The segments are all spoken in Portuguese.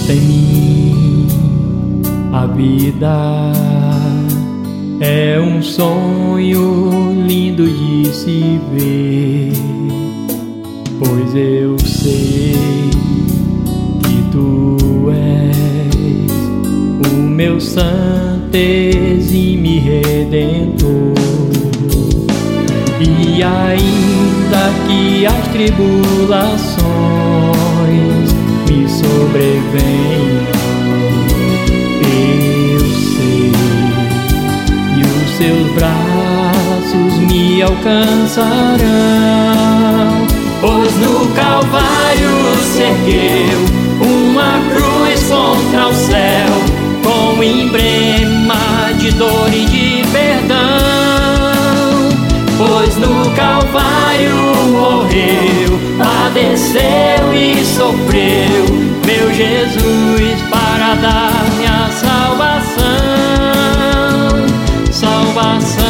Cristo em mim, a vida é um sonho lindo de se ver, pois eu sei que tu és o meu santo exime redentor. E ainda que as tribulações me sobrevenham, eu sei, e os seus braços me alcançarão, pois no Calvário se ergueu uma cruz contra o céu, com emblema de dor e de perdão. Pois no Calvário morreu, padeceu e sofreu, meu Jesus, para dar-me a salvação, salvação.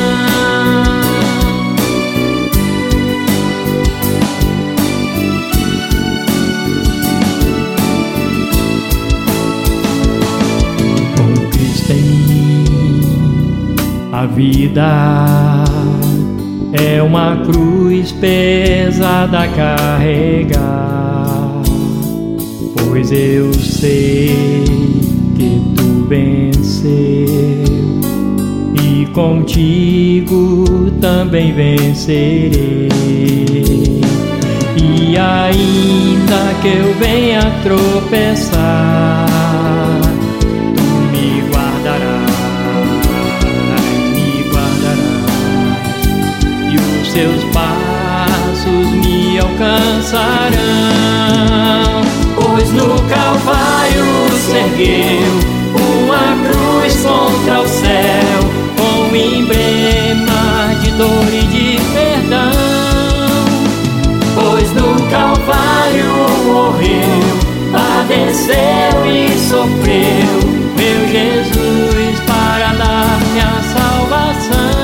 Com Cristo em mim, a vida é uma cruz pesada a carregar, pois eu sei que tu venceu e contigo também vencerei. E ainda que eu venha tropeçar, tu me guardarás, seus passos me alcançarão, pois no Calvário se ergueu uma cruz contra o céu, com emblema de dor e de perdão. Pois no Calvário morreu, padeceu e sofreu, meu Jesus, para dar-me a salvação.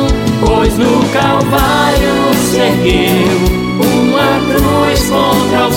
Pois no Calvário se ergueu uma cruz contra o